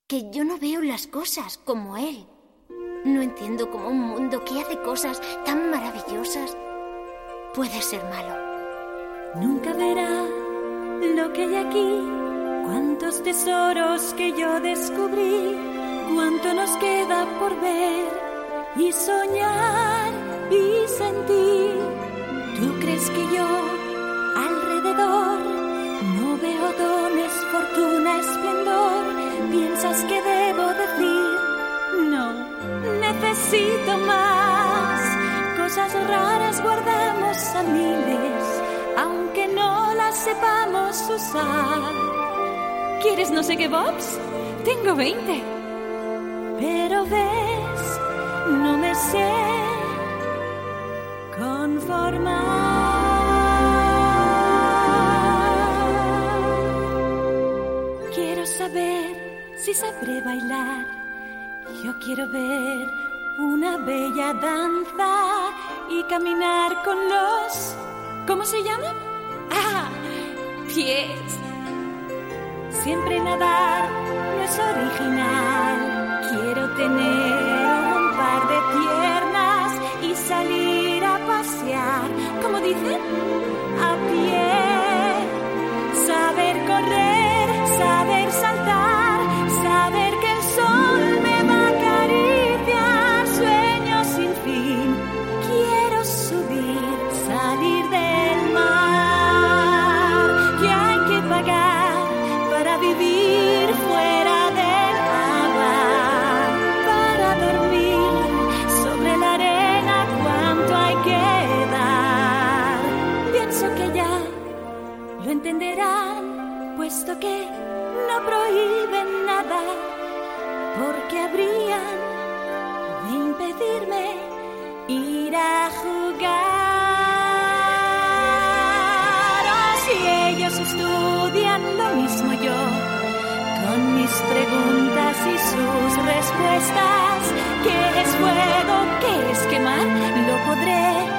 que yo no veo las cosas como él. No entiendo cómo un mundo que hace cosas tan maravillosas puede ser malo. Nunca verá lo que hay aquí, cuántos tesoros que yo descubrí, cuánto nos queda por ver y soñar y sentir. ¿Tú crees que yo alrededor no veo dones, fortuna, esplendor? ¿Piensas que debo decir? No, necesito más. Cosas raras guardamos a miles, aunque no las sepamos usar. ¿Quieres no sé qué bobs? Tengo 20. Pero ves, no me sé conformar. Quiero saber si sabré bailar. Yo quiero ver una bella danza y caminar con los... ¿Cómo se llaman? ¡Ah! Pies. Siempre nadar no es original. Quiero tener un par de piernas y salir a pasear. ¿Cómo dicen? A pie. Saber correr, saber saltar, saber que el sol me va a acariciar. Sueños sin fin. Quiero subir, salir del mar. Que hay que pagar para vivir fuera del agua, para dormir sobre la arena. Cuánto hay que dar. Pienso que ya lo entenderán, puesto que no prohíben nada, porque habrían de impedirme ir a jugar. Oh, si ellos estudian lo mismo yo, con mis preguntas y sus respuestas, ¿qué es fuego? ¿Qué es quemar? Lo podré